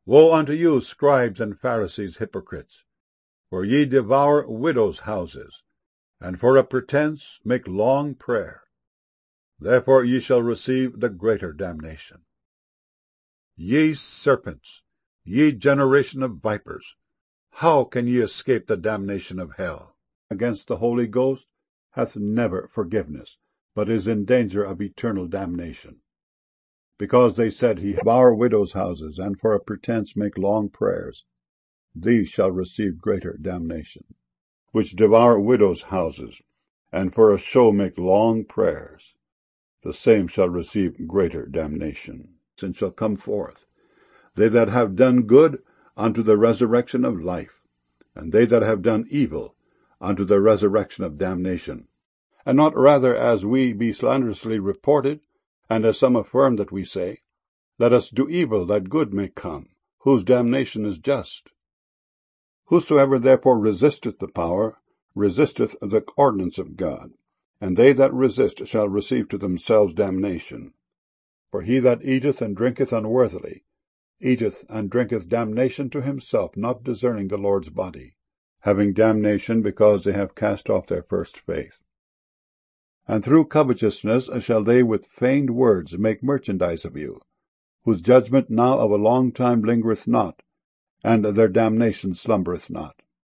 Woe unto you, scribes and Pharisees, hypocrites! For ye devour widows' houses, and for a pretence make long prayer. Therefore ye shall receive the greater damnation. Ye serpents, ye generation of vipers, how can ye escape the damnation of hell? Against the Holy Ghost hath never forgiveness, but is in danger of eternal damnation. Because they said, He devour widows' houses, and for a pretence make long prayers, these shall receive greater damnation. Which devour widows' houses, and for a show make long prayers, the same shall receive greater damnation. And shall come forth, they that have done good unto the resurrection of life, and they that have done evil unto the resurrection of damnation. And not rather as we be slanderously reported, and as some affirm that we say, Let us do evil that good may come, whose damnation is just. Whosoever therefore resisteth the power, resisteth the ordinance of God, and they that resist shall receive to themselves damnation. For he that eateth and drinketh unworthily, eateth and drinketh damnation to himself, not discerning the Lord's body, having damnation because they have cast off their first faith. And through covetousness shall they with feigned words make merchandise of you, whose judgment now of a long time lingereth not, and their damnation slumbereth not.